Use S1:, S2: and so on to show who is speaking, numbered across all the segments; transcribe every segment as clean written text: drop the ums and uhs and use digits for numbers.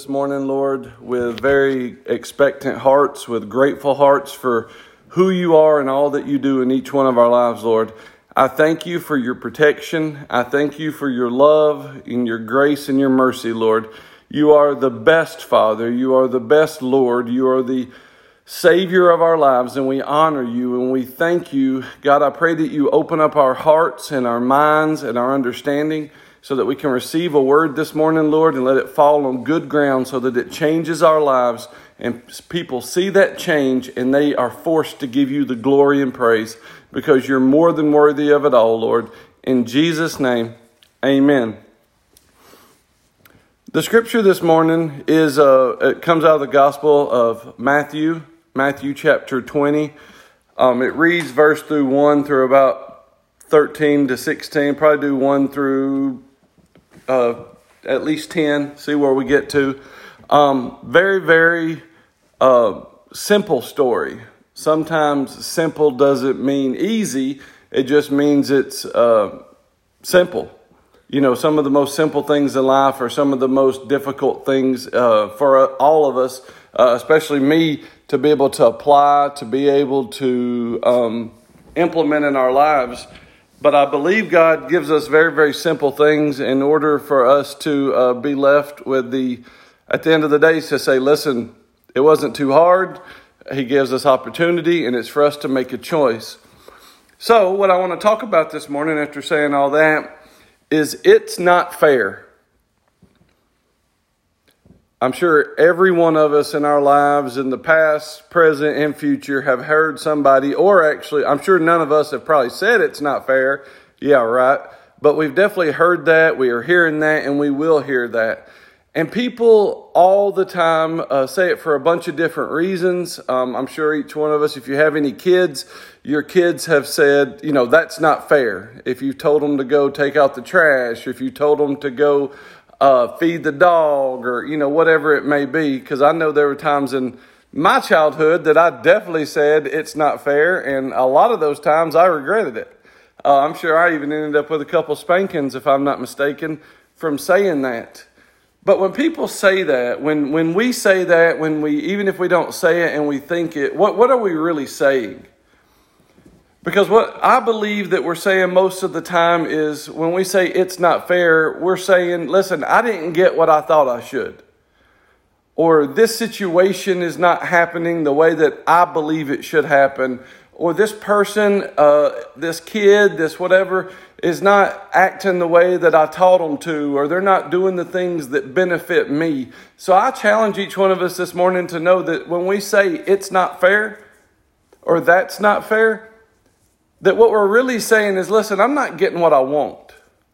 S1: this morning, Lord, with very expectant hearts, with grateful hearts for who you are and all that you do in each one of our lives, Lord. I thank you for your protection. I thank you for your love and your grace and your mercy, Lord. You are the best Father. You are the best Lord. You are the Savior of our lives, and we honor you and we thank you. God, I pray that you open up our hearts and our minds and our understanding so that we can receive a word this morning, Lord, and let it fall on good ground so that it changes our lives and people see that change and they are forced to give you the glory and praise because you're more than worthy of it all, Lord. In Jesus' name, amen. The scripture this morning is it comes out of the Gospel of Matthew chapter 20. It reads verse through 1 through about 13 to 16. Probably do 1 through at least 10. See where we get to. Very, very simple story. Sometimes simple doesn't mean easy. It just means it's simple. You know, some of the most simple things in life are some of the most difficult things for all of us, especially me, to be able to apply, to be able to implement in our lives. But I believe God gives us very, very simple things in order for us to be left with at the end of the day, to say, listen, it wasn't too hard. He gives us opportunity, and it's for us to make a choice. So what I want to talk about this morning after saying all that is it's not fair. I'm sure every one of us in our lives in the past, present, and future have heard somebody, or actually, I'm sure none of us have probably said it's not fair. Yeah, right. But we've definitely heard that. We are hearing that, and we will hear that. And people all the time say it for a bunch of different reasons. I'm sure each one of us, if you have any kids, your kids have said, you know, that's not fair. If you told them to go take out the trash, if you told them to go feed the dog, or, you know, whatever it may be. Because I know there were times in my childhood that I definitely said it's not fair. And a lot of those times I regretted it. I'm sure I even ended up with a couple spankings, if I'm not mistaken, from saying that. But when people say that, when we say that, even if we don't say it and we think it, what are we really saying? Because what I believe that we're saying most of the time is when we say it's not fair, we're saying, listen, I didn't get what I thought I should. Or this situation is not happening the way that I believe it should happen. Or this person, this kid, this whatever, is not acting the way that I taught them to, or they're not doing the things that benefit me. So I challenge each one of us this morning to know that when we say it's not fair, or that's not fair, that what we're really saying is, listen, I'm not getting what I want.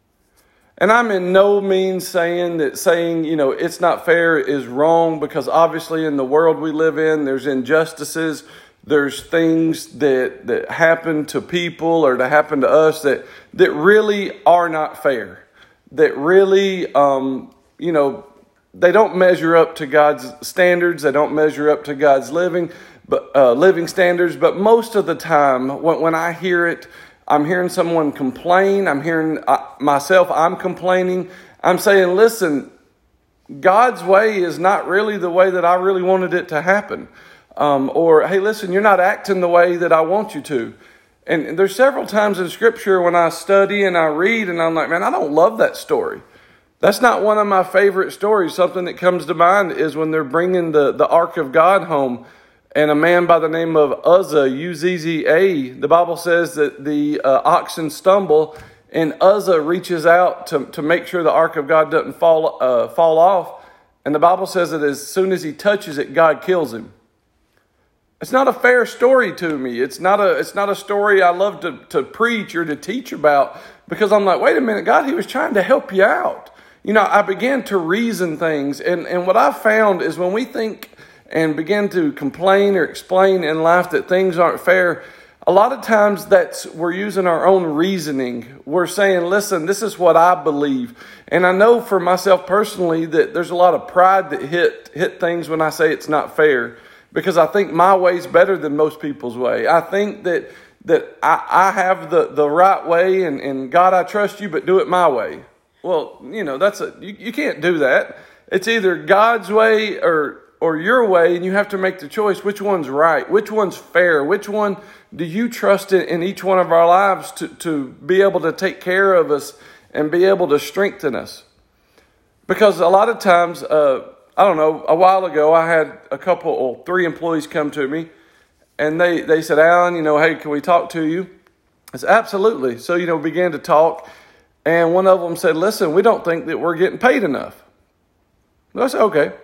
S1: And I'm in no means saying, you know, it's not fair is wrong, because obviously in the world we live in, there's injustices. There's things that happen to people or that happen to us that really are not fair. That really, you know, they don't measure up to God's standards. They don't measure up to God's living standards. But most of the time, when I hear it, I'm hearing someone complain. I'm hearing I'm complaining. I'm saying, listen, God's way is not really the way that I really wanted it to happen. Or, hey, listen, you're not acting the way that I want you to. And there's several times in Scripture when I study and I read and I'm like, man, I don't love that story. That's not one of my favorite stories. Something that comes to mind is when they're bringing the Ark of God home, and a man by the name of Uzzah, U-Z-Z-A, the Bible says that the oxen stumble, and Uzzah reaches out to make sure the Ark of God doesn't fall off. And the Bible says that as soon as he touches it, God kills him. It's not a fair story to me. It's not a story I love to preach or to teach about, because I'm like, wait a minute, God, he was trying to help you out. You know, I began to reason things. And what I've found is when we think and begin to complain or explain in life that things aren't fair, a lot of times we're using our own reasoning. We're saying, listen, this is what I believe. And I know for myself personally that there's a lot of pride that hit things when I say it's not fair. Because I think my way's better than most people's way. I think that I have the right way, and God, I trust you, but do it my way. Well, you know, you can't do that. It's either God's way or your way, and you have to make the choice. Which one's right? Which one's fair? Which one do you trust in each one of our lives to be able to take care of us and be able to strengthen us? Because a lot of times, I don't know, a while ago, I had three employees come to me, and they said, Alan, hey, can we talk to you? I said, absolutely. So, we began to talk, and one of them said, listen, we don't think that we're getting paid enough. I said, okay.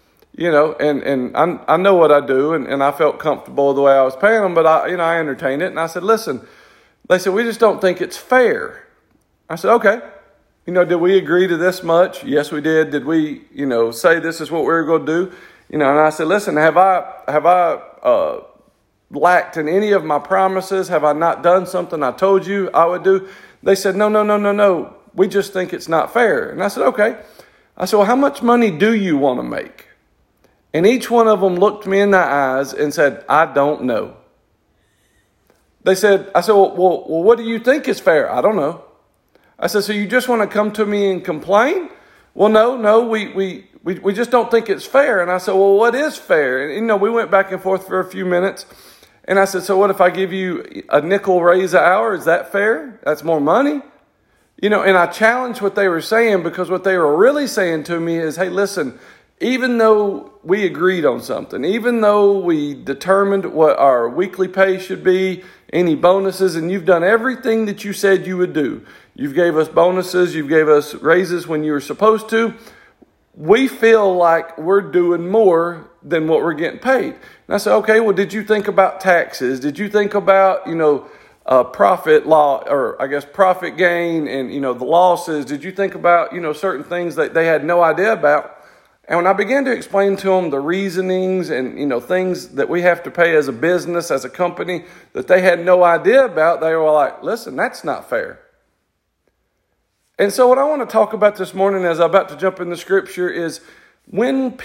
S1: And I know what I do, and I felt comfortable the way I was paying them, but I entertained it. And I said, listen, they said, we just don't think it's fair. I said, okay. Did we agree to this much? Yes, we did. Did we, say this is what we were going to do? And I said, listen, have I lacked in any of my promises? Have I not done something I told you I would do? They said, no. We just think it's not fair. And I said, okay. I said, well, how much money do you want to make? And each one of them looked me in the eyes and said, I don't know. I said, well, what do you think is fair? I don't know. I said, so you just want to come to me and complain? Well, no, we just don't think it's fair. And I said, well, what is fair? And, we went back and forth for a few minutes. And I said, so what if I give you a nickel raise an hour? Is that fair? That's more money. And I challenged what they were saying, because what they were really saying to me is, hey, listen, even though we agreed on something, even though we determined what our weekly pay should be, any bonuses, and you've done everything that you said you would do. You've gave us bonuses, you've gave us raises when you were supposed to. We feel like we're doing more than what we're getting paid. And I said, okay, well, did you think about taxes? Did you think about, profit law, or I guess profit gain and, the losses? Did you think about, certain things that they had no idea about? And when I began to explain to them the reasonings and, things that we have to pay as a business, as a company, that they had no idea about, they were like, listen, that's not fair. And so what I want to talk about this morning, as I'm about to jump in the scripture, is when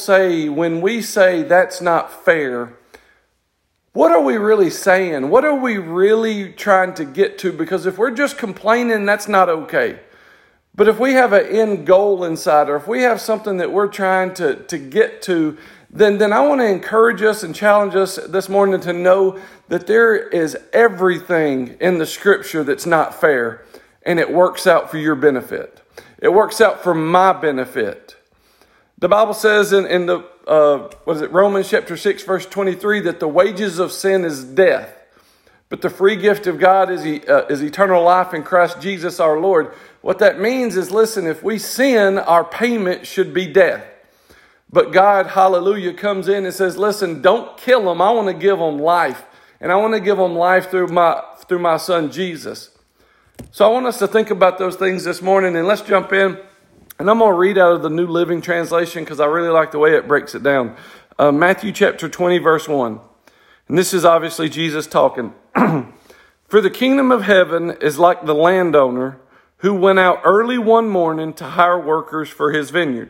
S1: we say that's not fair, what are we really saying? What are we really trying to get to? Because if we're just complaining, that's not okay. But if we have an end goal inside, or if we have something that we're trying to get to, then I want to encourage us and challenge us this morning to know that there is everything in the scripture that's not fair, and it works out for your benefit. It works out for my benefit. The Bible says in Romans chapter 6, verse 23, that the wages of sin is death, but the free gift of God is eternal life in Christ Jesus our Lord. What that means is, listen, if we sin, our payment should be death. But God, hallelujah, comes in and says, listen, don't kill them. I want to give them life. And I want to give them life through my son, Jesus. So I want us to think about those things this morning, and let's jump in. And I'm going to read out of the New Living Translation because I really like the way it breaks it down. Matthew chapter 20, verse 1. And this is obviously Jesus talking. For the kingdom of heaven is like the landowner who went out early one morning to hire workers for his vineyard.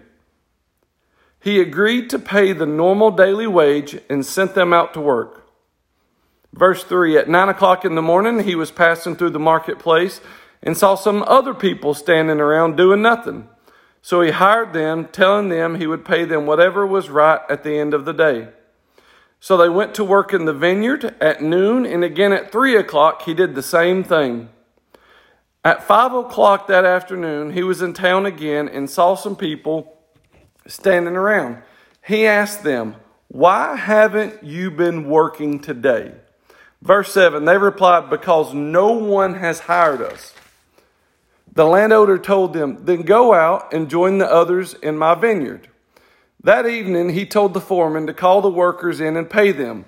S1: He agreed to pay the normal daily wage and sent them out to work. Verse 3, at 9 o'clock in the morning, he was passing through the marketplace and saw some other people standing around doing nothing. So he hired them, telling them he would pay them whatever was right at the end of the day. So they went to work in the vineyard at noon, and again at 3 o'clock he did the same thing. At 5 o'clock that afternoon, he was in town again and saw some people standing around. He asked them, why haven't you been working today? Verse 7, they replied, because no one has hired us. The landowner told them, then go out and join the others in my vineyard. That evening, he told the foreman to call the workers in and pay them,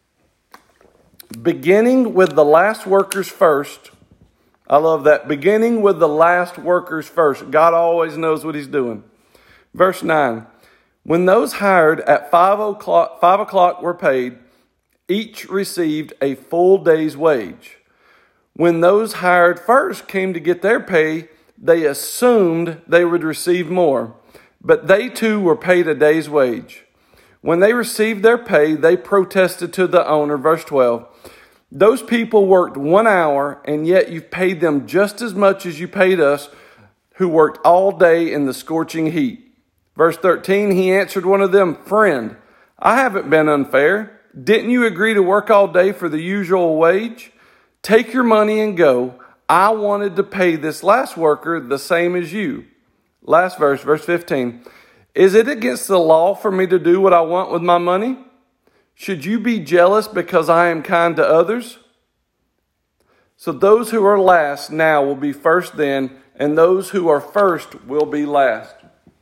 S1: beginning with the last workers first. I love that. Beginning with the last workers first. God always knows what he's doing. Verse 9. When those hired at 5 o'clock were paid, each received a full day's wage. When those hired first came to get their pay, they assumed they would receive more. But they too were paid a day's wage. When they received their pay, they protested to the owner. Verse 12. Those people worked 1 hour, and yet you've paid them just as much as you paid us, who worked all day in the scorching heat. Verse 13, he answered one of them, "Friend, I haven't been unfair. Didn't you agree to work all day for the usual wage? Take your money and go. I wanted to pay this last worker the same as you." Last verse, verse 15. "Is it against the law for me to do what I want with my money? Should you be jealous because I am kind to others?" So those who are last now will be first then, and those who are first will be last.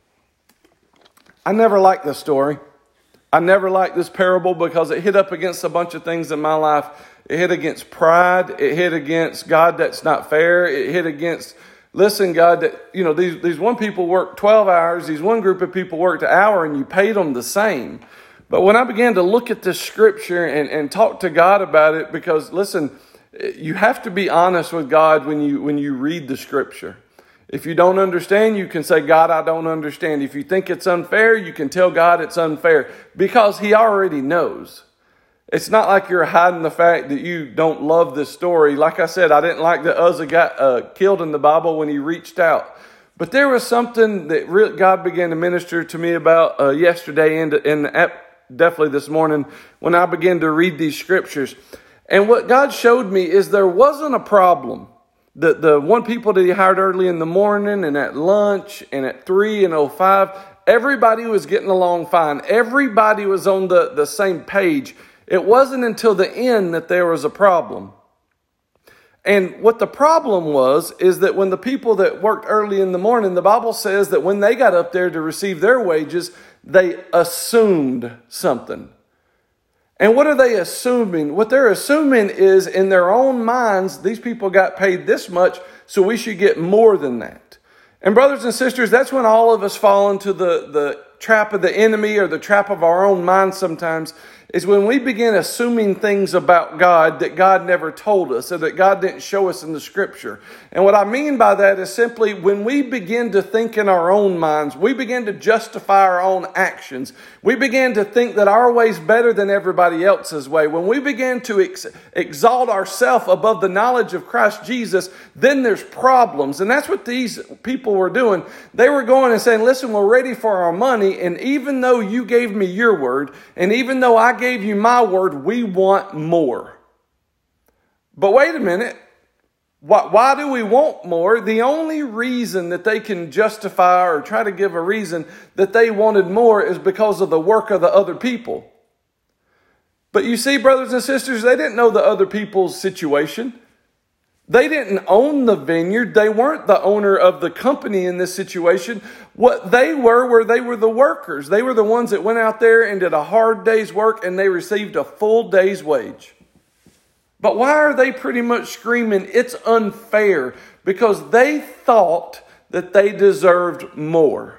S1: I never liked this story. I never liked this parable because it hit up against a bunch of things in my life. It hit against pride. It hit against God, that's not fair. It hit against, listen, God, that, these one people worked 12 hours. These one group of people worked an hour and you paid them the same. But when I began to look at this scripture and talk to God about it, because listen, you have to be honest with God when you read the scripture. If you don't understand, you can say, "God, I don't understand." If you think it's unfair, you can tell God it's unfair because he already knows. It's not like you're hiding the fact that you don't love this story. Like I said, I didn't like that Uzzah got killed in the Bible when he reached out. But there was something that God began to minister to me about yesterday and definitely this morning when I began to read these scriptures. And what God showed me is there wasn't a problem. The one people that he hired early in the morning and at lunch and at 3:05, everybody was getting along fine. Everybody was on the same page. It wasn't until the end that there was a problem. And what the problem was is that when the people that worked early in the morning, the Bible says that when they got up there to receive their wages, they assumed something. And what are they assuming? What they're assuming is in their own minds, these people got paid this much, so we should get more than that. And brothers and sisters, that's when all of us fall into the trap of the enemy or the trap of our own mind sometimes, is when we begin assuming things about God that God never told us or that God didn't show us in the scripture. And what I mean by that is simply when we begin to think in our own minds, we begin to justify our own actions. We begin to think that our way is better than everybody else's way. When we begin to exalt ourselves above the knowledge of Christ Jesus, then there's problems. And that's what these people were doing. They were going and saying, "Listen, we're ready for our money. And even though you gave me your word, and even though I gave you my word, we want more." But wait a minute. Why do we want more? The only reason that they can justify or try to give a reason that they wanted more is because of the work of the other people. But you see, brothers and sisters, they didn't know the other people's situation. They didn't own the vineyard. They weren't the owner of the company in this situation. What they were they were the workers. They were the ones that went out there and did a hard day's work and they received a full day's wage. But why are they pretty much screaming, "It's unfair"? Because they thought that they deserved more.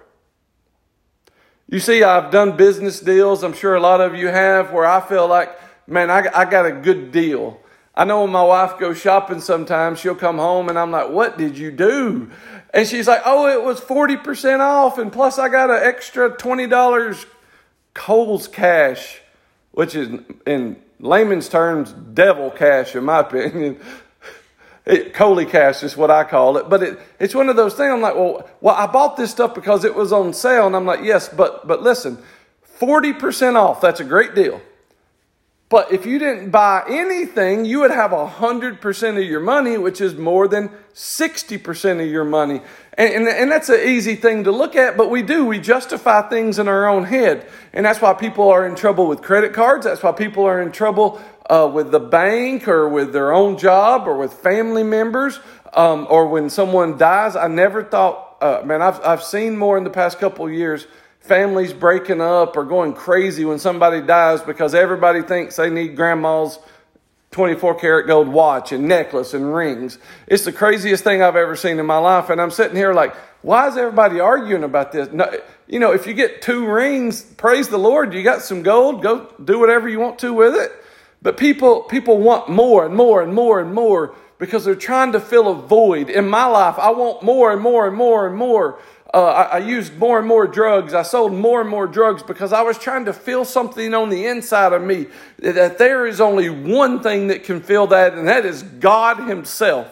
S1: You see, I've done business deals, I'm sure a lot of you have, where I feel like, man, I got a good deal. I know when my wife goes shopping sometimes, she'll come home and I'm like, "What did you do?" And she's like, "Oh, it was 40% off. And plus I got an extra $20 Kohl's cash," which is in layman's terms, devil cash in my opinion. Coley cash is what I call it. But it's one of those things. I'm like, well, I bought this stuff because it was on sale. And I'm like, yes, but listen, 40% off. That's a great deal. But if you didn't buy anything, you would have 100% of your money, which is more than 60% of your money. And that's an easy thing to look at, but we justify things in our own head. And that's why people are in trouble with credit cards. That's why people are in trouble with the bank or with their own job or with family members or when someone dies. I never thought, I've seen more in the past couple of years, families breaking up or going crazy when somebody dies because everybody thinks they need grandma's 24-karat gold watch and necklace and rings. It's the craziest thing I've ever seen in my life. And I'm sitting here like, why is everybody arguing about this? No, if you get 2 rings, praise the Lord, you got some gold, go do whatever you want to with it. But people want more and more and more and more because they're trying to fill a void. In my life, I want more and more and more and more. I used more and more drugs. I sold more and more drugs because I was trying to feel something on the inside of me that there is only one thing that can fill that, and that is God himself.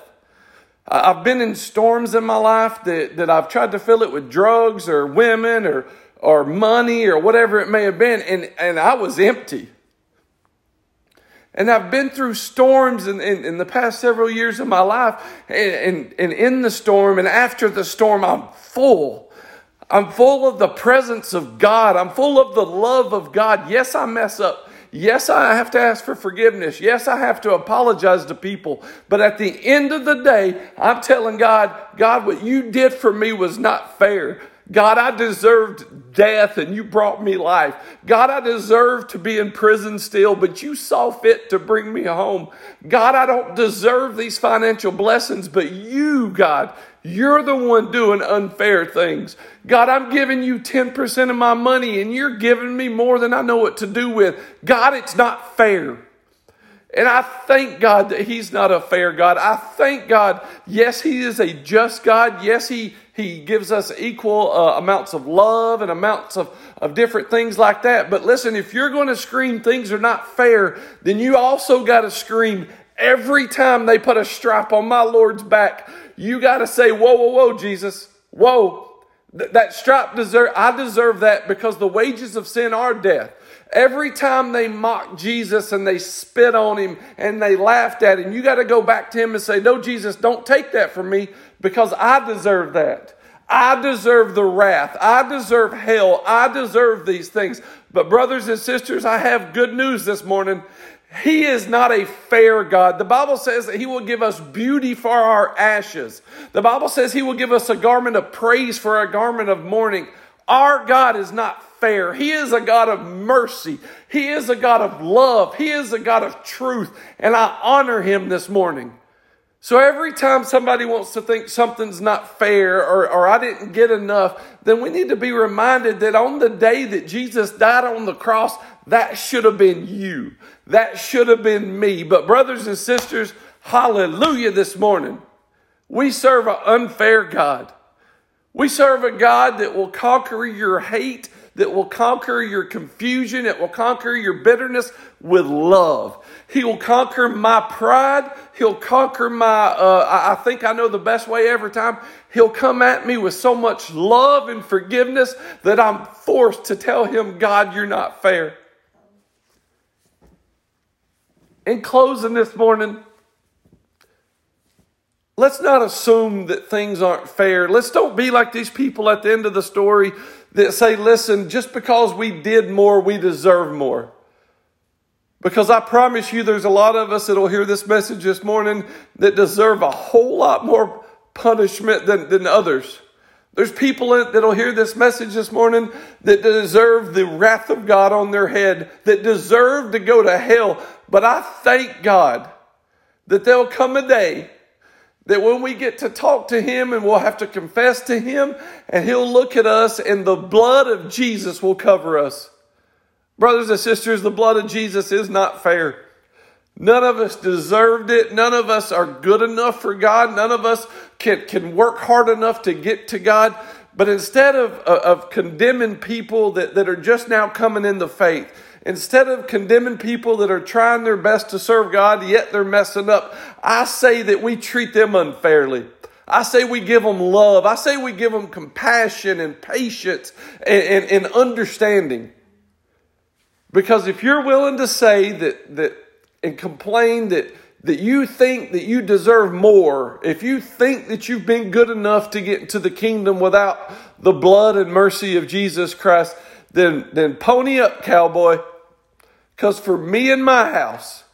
S1: I've been in storms in my life that I've tried to fill it with drugs or women or money or whatever it may have been. And I was empty. And I've been through storms in the past several years of my life. And in the storm and after the storm, I'm full. I'm full of the presence of God. I'm full of the love of God. Yes, I mess up. Yes, I have to ask for forgiveness. Yes, I have to apologize to people. But at the end of the day, I'm telling God, what you did for me was not fair. God, I deserved death and you brought me life. God, I deserved to be in prison still, but you saw fit to bring me home. God, I don't deserve these financial blessings, but you, God, you're the one doing unfair things. God, I'm giving you 10% of my money and you're giving me more than I know what to do with. God, it's not fair. And I thank God that He's not a fair God. I thank God, yes, He is a just God. Yes, He gives us equal amounts of love and amounts of different things like that. But listen, if you're going to scream things are not fair, then you also got to scream every time they put a stripe on my Lord's back. You got to say, whoa, whoa, whoa, Jesus. Whoa, that stripe I deserve that because the wages of sin are death. Every time they mocked Jesus and they spit on Him and they laughed at Him, you got to go back to Him and say, no, Jesus, don't take that from me because I deserve that. I deserve the wrath. I deserve hell. I deserve these things. But brothers and sisters, I have good news this morning. He is not a fair God. The Bible says that He will give us beauty for our ashes. The Bible says He will give us a garment of praise for a garment of mourning. Our God is not fair. He is a God of mercy. He is a God of love. He is a God of truth. And I honor Him this morning. So every time somebody wants to think something's not fair or I didn't get enough, then we need to be reminded that on the day that Jesus died on the cross, that should have been you. That should have been me. But brothers and sisters, hallelujah this morning. We serve an unfair God. We serve a God that will conquer your hate, that will conquer your confusion, it will conquer your bitterness with love. He will conquer my pride. He'll conquer my, I think I know the best way every time. He'll come at me with so much love and forgiveness that I'm forced to tell Him, God, you're not fair. In closing this morning, let's not assume that things aren't fair. Let's don't be like these people at the end of the story that say, listen, just because we did more, we deserve more. Because I promise you, there's a lot of us that will hear this message this morning that deserve a whole lot more punishment than others. There's people that will hear this message this morning that deserve the wrath of God on their head, that deserve to go to hell. But I thank God that there'll come a day that when we get to talk to Him and we'll have to confess to Him and He'll look at us and the blood of Jesus will cover us. Brothers and sisters, the blood of Jesus is not fair. None of us deserved it. None of us are good enough for God. None of us can work hard enough to get to God. But instead of condemning people that are just now coming into faith, instead of condemning people that are trying their best to serve God, yet they're messing up, I say that we treat them unfairly. I say we give them love. I say we give them compassion and patience and understanding. Because if you're willing to say that and complain that you think that you deserve more, if you think that you've been good enough to get into the kingdom without the blood and mercy of Jesus Christ, then pony up, cowboy. Because for me and my house,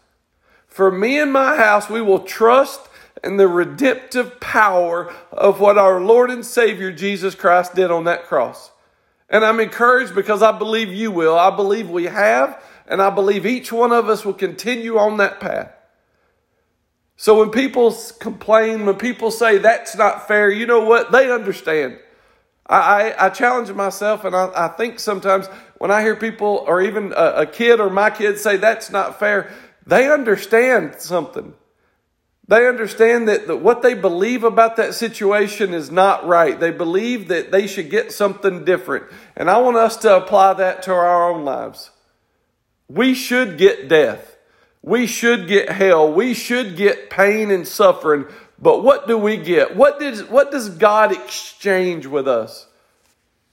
S1: we will trust in the redemptive power of what our Lord and Savior Jesus Christ did on that cross. And I'm encouraged because I believe you will. I believe we have, and I believe each one of us will continue on that path. So when people complain, when people say that's not fair, you know what? They understand. I challenge myself, and I think sometimes when I hear people or even a kid or my kids say that's not fair, they understand something. They understand that what they believe about that situation is not right. They believe that they should get something different. And I want us to apply that to our own lives. We should get death. We should get hell. We should get pain and suffering. But what do we get? What does God exchange with us?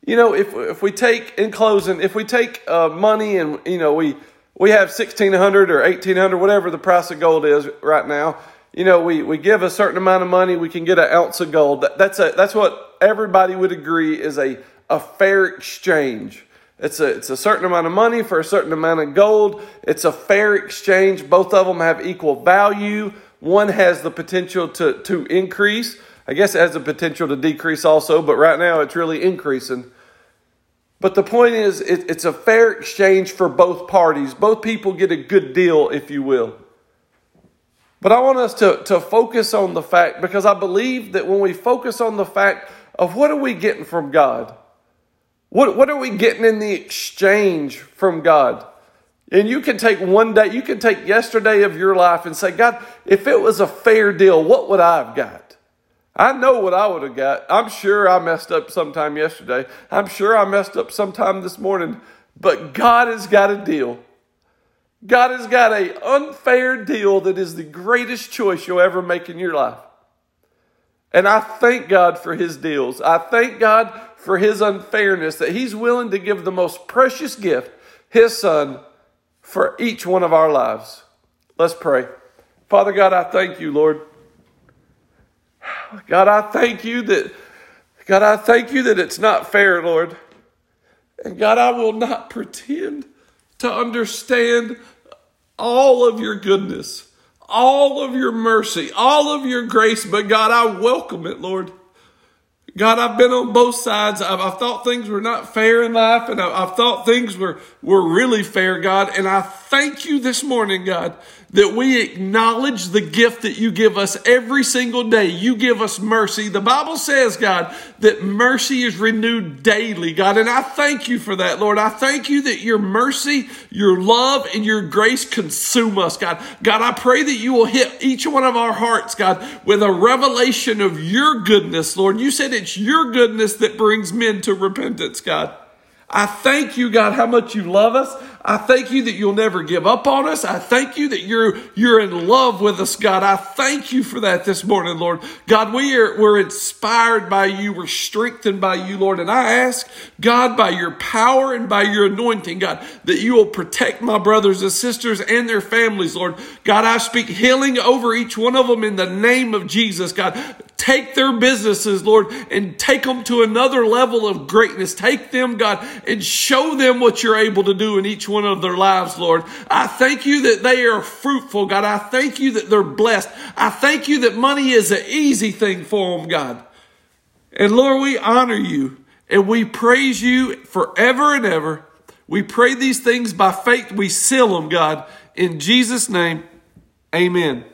S1: if we take, in closing, if we take money and, we have $1,600 or $1,800, whatever the price of gold is right now, we give a certain amount of money, we can get an ounce of gold. That's what everybody would agree is a fair exchange. It's a certain amount of money for a certain amount of gold. It's a fair exchange. Both of them have equal value. One has the potential to increase. I guess it has the potential to decrease also, but right now it's really increasing. But the point is, it's a fair exchange for both parties. Both people get a good deal, if you will. But I want us to focus on the fact, because I believe that when we focus on the fact of what are we getting from God? What are we getting in the exchange from God? And you can take one day, you can take yesterday of your life and say, God, if it was a fair deal, what would I have got? I know what I would have got. I'm sure I messed up sometime yesterday. I'm sure I messed up sometime this morning. But God has got a deal. God has got an unfair deal that is the greatest choice you'll ever make in your life. And I thank God for his deals. I thank God for his unfairness, that he's willing to give the most precious gift, his son, for each one of our lives. Let's pray. Father God, I thank you, Lord. God, I thank you that it's not fair, Lord. And God, I will not pretend to understand all of your goodness, all of your mercy, all of your grace, but God, I welcome it, Lord. God, I've been on both sides. I've thought things were not fair in life, and I've thought things were really fair, God. And I thank you this morning, God, that we acknowledge the gift that you give us every single day. You give us mercy. The Bible says, God, that mercy is renewed daily, God. And I thank you for that, Lord. I thank you that your mercy, your love, and your grace consume us, God. God, I pray that you will hit each one of our hearts, God, with a revelation of your goodness, Lord. You said it's your goodness that brings men to repentance, God. I thank you, God, how much you love us. I thank you that you'll never give up on us. I thank you that you're in love with us, God. I thank you for that this morning, Lord. God, we're inspired by you. We're strengthened by you, Lord. And I ask, God, by your power and by your anointing, God, that you will protect my brothers and sisters and their families, Lord. God, I speak healing over each one of them in the name of Jesus, God. Take their businesses, Lord, and take them to another level of greatness. Take them, God, and show them what you're able to do in each one of their lives, Lord. I thank you that they are fruitful, God. I thank you that they're blessed. I thank you that money is an easy thing for them, God. And Lord, we honor you and we praise you forever and ever. We pray these things by faith. We seal them, God. In Jesus' name, amen.